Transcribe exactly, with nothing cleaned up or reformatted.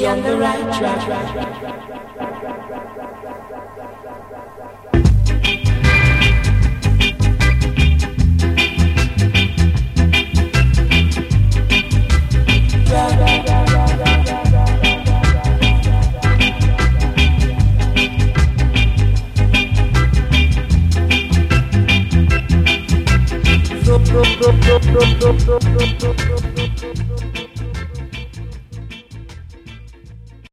be on the right track. Go, go, go, go, go, go, go, go, go.